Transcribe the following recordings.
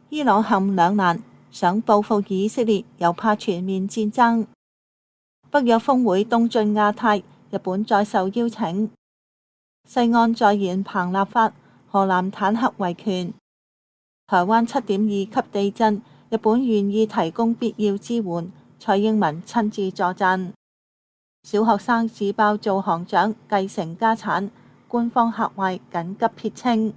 伊朗陷兩難，想報復以色列，又怕全面戰爭。北約峰會東進亞太，日本再受邀請。西安再現彭立法，河南坦克維權。台灣7.2級地震，日本願意提供必要支援，蔡英文親自助陣。小學生自爆做行長繼承家產，官方嚇壞緊急撇清。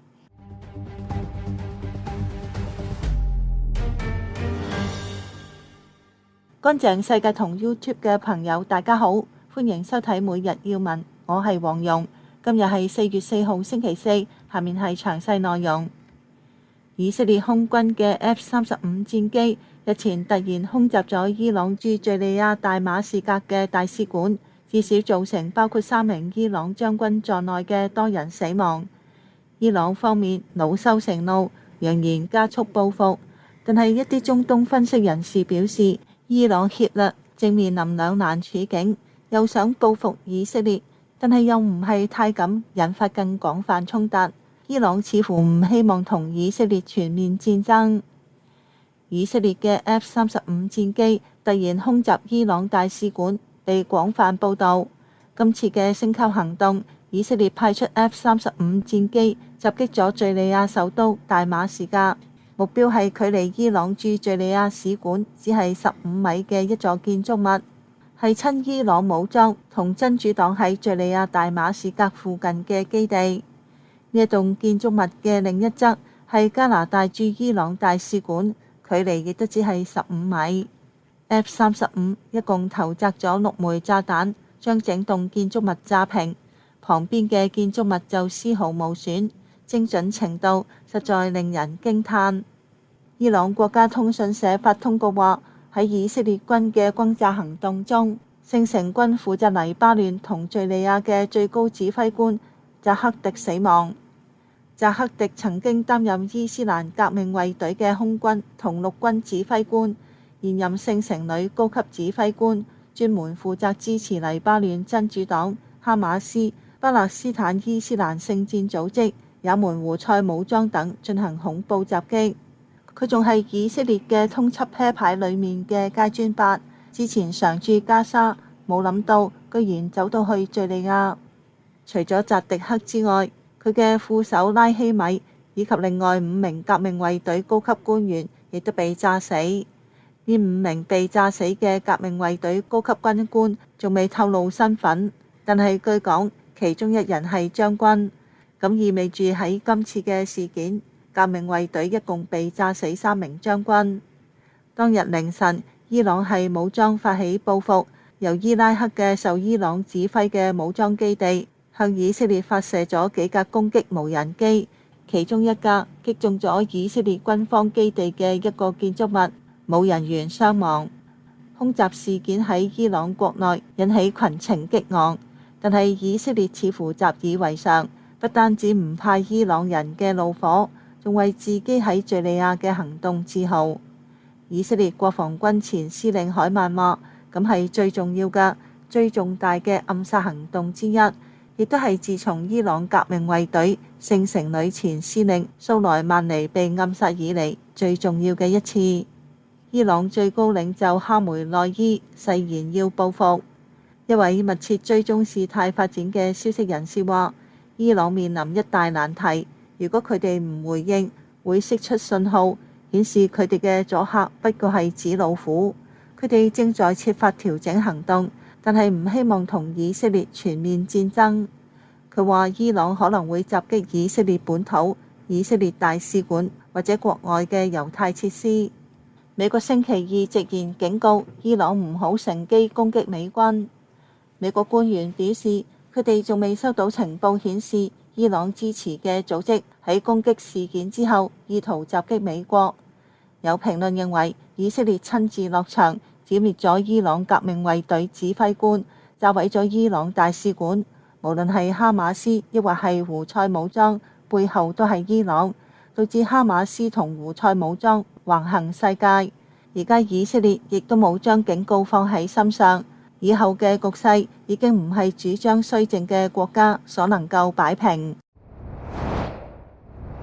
乾淨世界同 YouTube 嘅朋友大家好，歡迎收睇每日要聞，我係黃蓉。今日係4月4號星期四，下面係詳細內容。以色列空軍嘅 F-35戰機日前突然空襲咗伊朗駐敘利亞大馬士革嘅大使館，至少造成包括3名伊朗將軍在內嘅多人死亡。伊朗方面惱羞成怒，揚言加速報復，但係一啲中東分析人士表示，伊朗怯啦，正面臨兩難處境，又想報復以色列，但係又唔係太敢引發更廣泛衝突。伊朗似乎唔希望同以色列全面戰爭。以色列嘅 F-35戰機突然空襲伊朗大使館，被廣泛報導。今次嘅升級行動，以色列派出 F-35戰機襲擊咗敘利亞首都大馬士革，目標係距離伊朗駐敘利亞使館只係15米嘅一座建築物，係親伊朗武裝同真主黨喺敘利亞大馬士革附近嘅基地。呢一棟建築物嘅另一側係加拿大駐伊朗大使館，距離亦都只係15米。F-35一共投擲咗6枚炸彈，將整棟建築物炸平，旁邊嘅建築物就絲毫無損，精準程度實在令人驚嘆。伊朗國家通訊社發通告話，喺以色列軍嘅轟炸行動中，聖城軍負責黎巴嫩同敘利亞嘅最高指揮官扎克迪死亡。扎克迪曾經擔任伊斯蘭革命衛隊嘅空軍同陸軍指揮官，現任聖城旅高級指揮官，專門負責支持黎巴嫩真主黨、哈馬斯、巴勒斯坦伊斯蘭聖戰組織、也門胡塞武裝等進行恐怖襲擊。佢仲係以色列嘅通緝啤牌裏面嘅階磚8，之前常駐加沙，冇諗到居然走到去敘利亞。除咗扎迪克之外，佢嘅副手拉希米以及另外5名革命衛隊高級官員亦都被炸死。呢5名被炸死嘅革命衛隊高級軍官仲未透露身份，但係據講其中一人係將軍，咁意味住喺今次嘅事件，革命衛隊一共被炸死3名將軍。當日凌晨，伊朗係武裝發起報復，由伊拉克嘅受伊朗指揮嘅武裝基地向以色列發射咗幾架攻擊無人機，其中一架擊中咗以色列軍方基地嘅一個建築物，冇人員傷亡。空襲事件喺伊朗國內引起群情激昂，但係以色列似乎習以為常，不單止唔怕伊朗人嘅怒火，仲為自己喺敘利亞嘅行動自豪。以色列國防軍前司令海曼話：咁係最重要嘅、最重大嘅暗殺行動之一，亦都係自從伊朗革命衛隊聖城旅前司令蘇萊曼尼被暗殺以嚟最重要嘅一次。伊朗最高領袖哈梅內伊誓言要報復。一位密切追蹤事態發展嘅消息人士話，伊朗面臨一大難題，如果佢哋唔回應，會釋出信號，顯示佢哋嘅阻嚇不過係紙老虎。佢哋正在設法調整行動，但係唔希望同以色列全面戰爭。佢話伊朗可能會襲擊以色列本土、以色列大使館或者國外嘅猶太設施。美國星期二直言警告伊朗唔好乘機攻擊美軍。美國官員表示，佢哋仲未收到情報顯示伊朗支持嘅組織喺攻擊事件之後意圖襲擊美國。有評論認為，以色列親自落場剿滅咗伊朗革命衛隊指揮官，炸毀咗伊朗大使館。無論係哈馬斯抑或係胡塞武裝，背後都係伊朗，導致哈馬斯同胡塞武裝橫行世界。而家以色列亦都冇將警告放喺心上，以後嘅局勢已經唔係主張綏靖嘅國家所能夠擺平。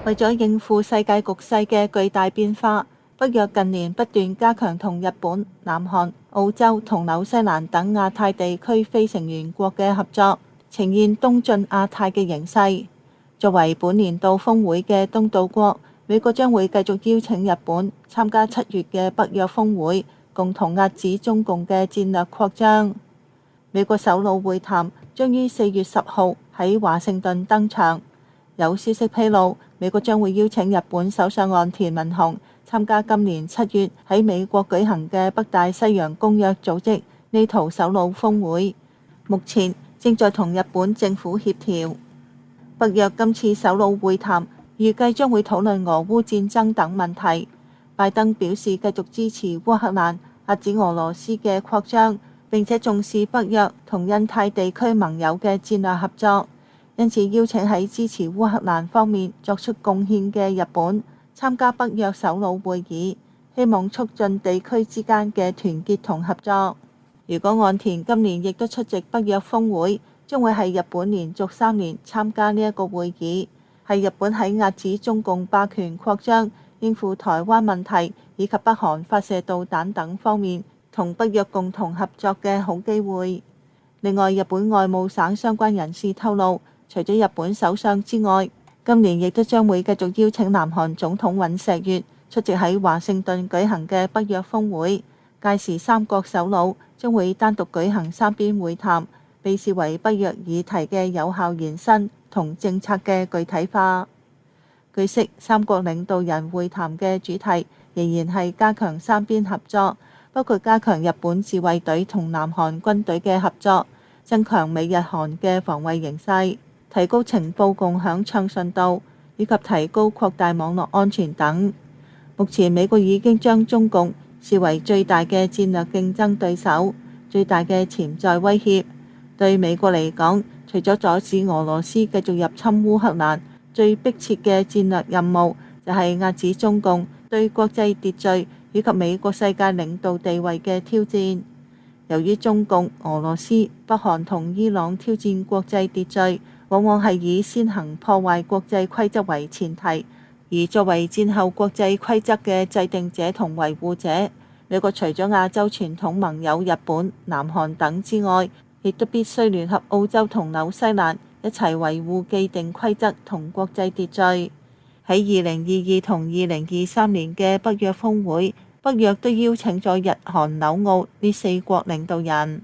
為咗應付世界局勢嘅巨大變化，北約近年不斷加強同日本、南韓、澳洲同紐西蘭等亞太地區非成員國嘅合作，呈現東進亞太嘅形勢。作為本年度峰會嘅東道國，美國將會繼續邀請日本參加7月嘅北約峰會，共同遏止中共嘅戰略擴張。美國首腦會談將於4月10號喺華盛頓登場。有消息披露，美國將會邀請日本首相岸田文雄參加今年7月喺美國舉行嘅北大西洋公約組織NATO首腦峰會，目前正在同日本政府協調。北約今次首腦會談預計將會討論俄烏戰爭等問題。拜登表示繼續支持烏克蘭遏止俄羅斯嘅擴張，並且重視北約同印太地區盟友嘅戰略合作。因此邀請喺支持烏克蘭方面作出貢獻嘅日本參加北約首腦會議，希望促進地區之間嘅團結同合作。如果岸田今年亦都出席北約峰會，將會係日本連續3年參加呢一個會議，係日本喺遏止中共霸權擴張、應付台灣問題以及北韓發射導彈等方面同北約共同合作嘅好機會。另外，日本外務省相關人士透露，除咗日本首相之外，今年亦都將會繼續邀請南韓總統尹錫悅出席喺華盛頓舉行嘅北約峰會。屆時三國首腦將會單獨舉行三邊會談，被視為北約議題嘅有效延伸同政策嘅具體化。據悉，三國領導人會談嘅主題仍然係加強三邊合作，包括加強日本自衛隊同南韓軍隊嘅合作，增強美日韓嘅防衛形勢，提高情報共享暢順度，以及提高擴大網絡安全等。目前美國已經將中共視為最大嘅戰略競爭對手，最大嘅潛在威脅。對美國嚟講，除咗阻止俄羅斯繼續入侵烏克蘭，最迫切嘅戰略任務就係遏止中共對國際秩序以及美國世界領導地位嘅挑戰。由於中共、俄羅斯、北韓同伊朗挑戰國際秩序，往往係以先行破壞國際規則為前提，而作為戰後國際規則嘅制定者同維護者，美國除咗亞洲傳統盟友日本、南韓等之外，亦都必須聯合澳洲同紐西蘭一齊維護既定規則同國際秩序。喺2022同2023年嘅北約峰會，北約都邀請咗日、韓、紐、澳呢4國領導人。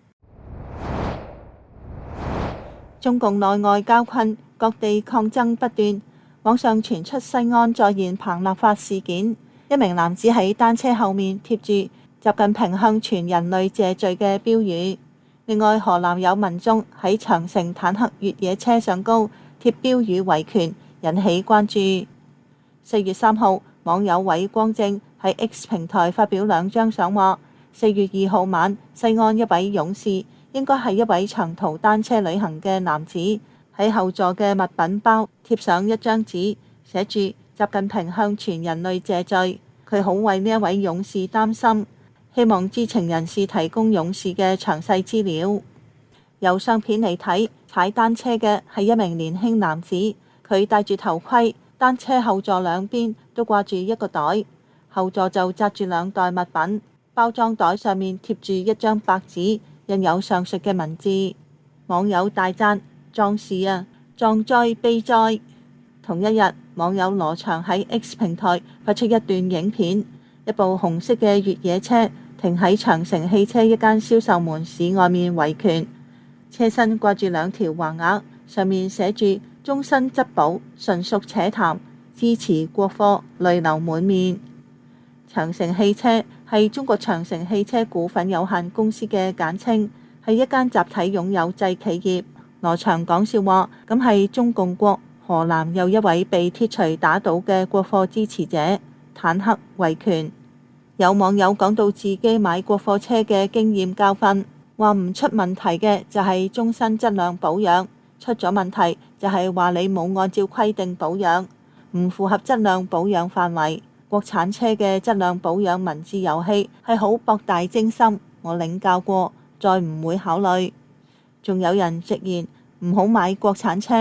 中共內外交困，各地抗爭不斷。網上傳出西安再現彭立發事件，一名男子喺單車後面貼住習近平向全人類謝罪嘅標語。另外，河南有民眾喺長城坦克越野車上高貼標語維權，引起關注。4月3號，網友韋光正喺 X 平台發表2張相，話4月2號晚，西安一位勇士，應該係一位長途單車旅行嘅男子，喺後座嘅物品包貼上一張紙，寫住習近平向全人類謝罪。佢好為呢一位勇士擔心，希望知情人士提供勇士嘅詳細資料。由相片嚟睇，踩單車嘅係一名年輕男子，佢戴住頭盔，單車後座兩邊都掛住一個袋，後座就紮住2袋物品，包裝袋上面貼住一張白紙，印有上述嘅文字。網友大讚：壯士啊，壯哉悲哉！同一日，網友羅翔喺 X 平台發出一段影片，一部紅色嘅越野車停喺長城汽車一間銷售門市外面維權，車身掛住2條橫額，上面寫住終身質保，純屬扯談，支持國貨，淚流滿面。長城汽車係中國長城汽車股份有限公司嘅簡稱，係一間集體擁有制企業。羅翔講笑話，咁係中共國河南又一位被鐵錘打倒嘅國貨支持者，坦克維權。有網友講到自己買國貨車嘅經驗教訓，話唔出問題嘅就係終身質量保養，出咗問題就係話你冇按照規定保養，唔符合質量保養範圍。國產車嘅質量保養文字遊戲係好博大精深，我領教過，再唔會考慮。仲有人直言唔好買國產車，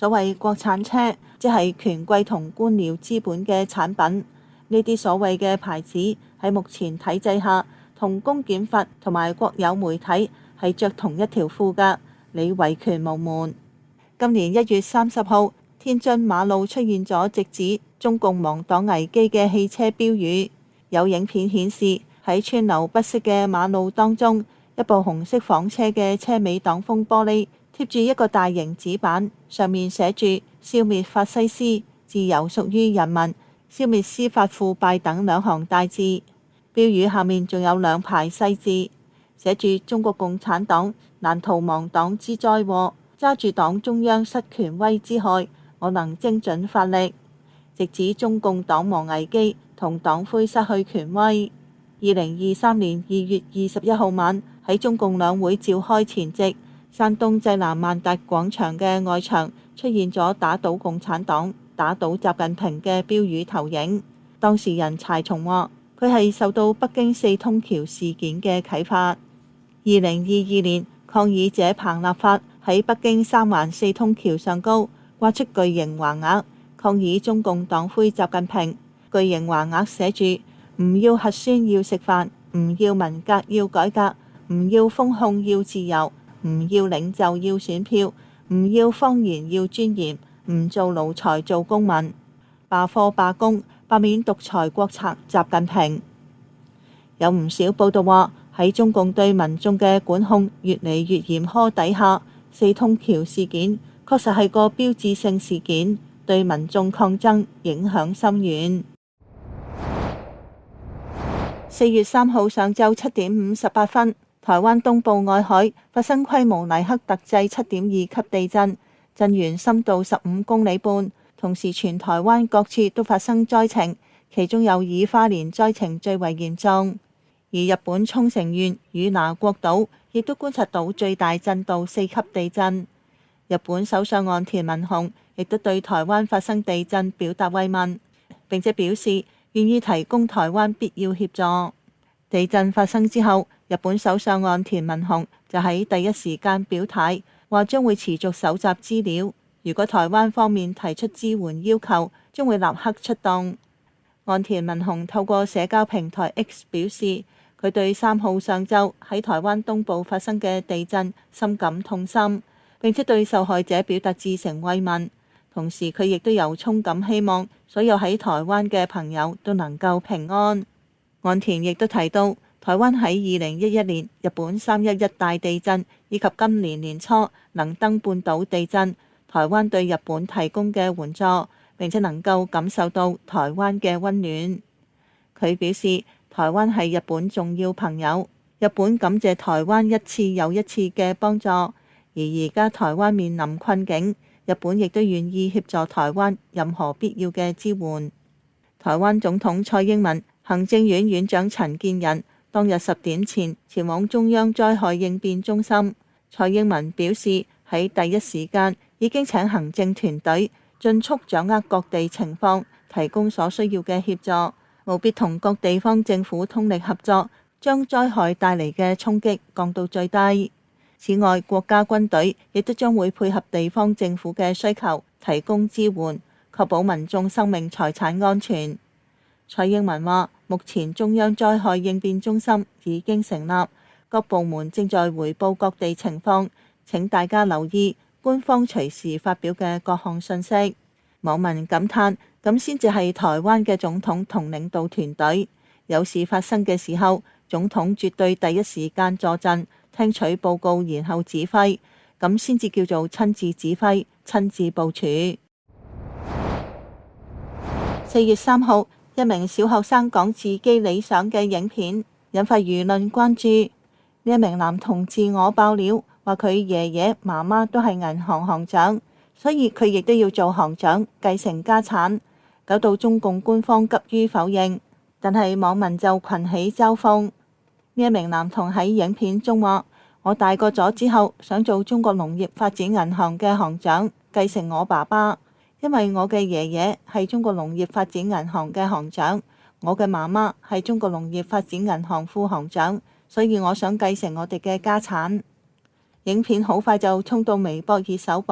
所謂國產車，即係權貴同官僚資本嘅產品。呢啲所謂嘅牌子喺目前體制下，同公檢法同埋國有媒體係着同一條褲㗎，你維權無門。今年1月30號，天津馬路出現咗直指中共亡黨危機嘅汽車標語。有影片顯示喺川流不息嘅馬路當中，一部紅色房車嘅車尾擋風玻璃貼住一個大型紙板，上面寫住消滅法西斯、自由屬於人民、消滅司法腐敗等2行大字。標語下面仲有2排細字，寫住中國共產黨難逃亡黨之災禍，揸住黨中央失權威之害，我能精準發力，直指中共黨亡危機同黨魁失去權威。2023年2月21號晚，喺中共兩會召開前夕，山東濟南萬達廣場嘅外牆出現咗打倒共產黨、打倒習近平嘅標語投影。當事人柴松話：佢係受到北京4通橋事件嘅啟發。2022年，抗議者彭立發喺北京3環4通橋上高掛出巨型橫額，抗議中共黨魁習近平。巨型橫額寫住：唔要核酸要食飯，唔要文革要改革，唔要封控要自由，唔要領袖要選票，唔要謊言要尊嚴，唔做奴才做公民，罷課罷工，罷免獨裁國賊習近平。有唔少報道話，喺中共對民眾嘅管控越嚟越嚴苛底下，4通橋事件確實係個標誌性事件，對民眾抗爭影響深遠。4月3號上晝7點58分，台灣東部外海發生規模黎克特制7.2級地震，震源深度15公里半。同時，全台灣各處都發生災情，其中有以花蓮災情最為嚴重。而日本沖繩縣與那國島亦都觀察到最大震度4級地震。日本首相岸田文雄亦都對台灣發生地震表達慰問，並且表示願意提供台灣必要協助。地震發生之後，日本首相岸田文雄就喺第一時間表態，話將會持續搜集資料，如果台灣方面提出支援要求，將會立刻出動。岸田文雄透過社交平台 X 表示，佢對3號上晝喺台灣東部發生嘅地震深感痛心，並且對受害者表達至誠慰問。同時，佢亦都由衷咁希望所有喺台灣嘅朋友都能夠平安。岸田亦都提到，台灣喺2011年日本311大地震以及今年年初能登半島地震，台灣對日本提供嘅援助，並且能夠感受到台灣嘅溫暖。佢表示，台灣係日本重要朋友，日本感謝台灣一次又一次嘅幫助，而而家台灣面臨困境，日本亦都願意協助台灣任何必要嘅支援。台灣總統蔡英文、行政院院長陳建仁當日10點前前往中央災害應變中心。蔡英文表示，喺第一時間已經請行政團隊盡速掌握各地情況，提供所需要嘅協助，務必同各地方政府通力合作，將災害帶嚟嘅衝擊降到最低。此外，國家軍隊亦都將會配合地方政府嘅需求，提供支援，確保民眾生命財產安全。蔡英文話，目前中央災害應變中心已經成立，各部門正在回報各地情況，請大家留意官方隨時發表嘅各項信息。網民感嘆，咁先至係台灣嘅總統同領導團隊，有事發生嘅時候，總統絕對第一時間坐鎮，聽取報告然後指揮，咁先至叫做親自指揮、親自部署。4月3號，一名小學生講自己理想嘅影片，引發輿論關注。呢一名男童自我爆料，話佢爺爺媽媽都係銀行行長，所以佢亦都要做行長，繼承家產，搞到中共官方急於否認。但係網民就群起嘲諷。呢一名男童喺影片中話：我大個咗之後，想做中國農業發展銀行嘅行長，繼承我爸爸。因為我嘅爺爺係中國農業發展銀行嘅行長，我嘅媽媽係中國農業發展銀行副行長，所以我想繼承我哋嘅家產。影片好快就衝到微博熱搜榜，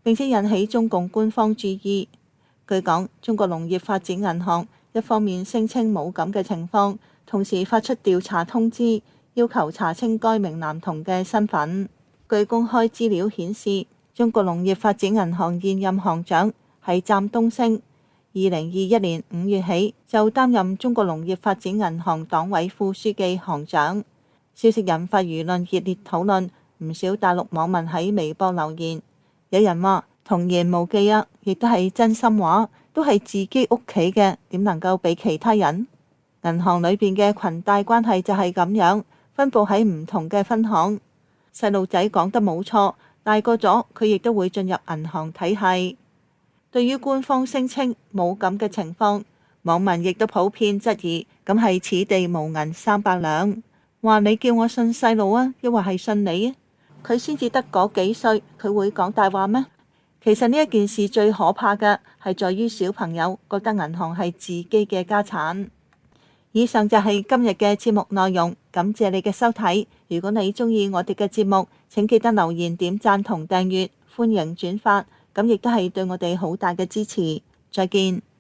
並且引起中共官方注意。據講，中國農業發展銀行一方面聲稱冇咁嘅情況，同時發出調查通知，要求查清該名男童嘅身份。據公開資料顯示，中國農業發展銀行現任行長係湛東升，2021年5月起就擔任中國農業發展銀行黨委副書記、行長。消息引發輿論熱烈討論，唔少大陸網民喺微博留言，有人話童言無忌啊，亦都係真心話，都係自己屋企嘅，點能夠俾其他人？銀行裏邊嘅裙帶關係就係咁樣，分佈喺唔同嘅分行。細路仔講得冇錯，大個咗佢亦都會進入銀行體系。對於官方聲稱冇咁嘅情況，網民亦都普遍質疑，咁係此地無銀300兩，話你叫我信細路啊，抑或係信你啊？佢先至得嗰幾歲，佢會講大話咩？其實呢一件事最可怕嘅係在於小朋友覺得銀行係自己嘅家產。以上就係今日嘅節目內容，感謝你嘅收睇。如果你鍾意我哋嘅節目，請記得留言、點讚同訂閱，歡迎轉發，咁亦都係對我哋好大嘅支持。再見。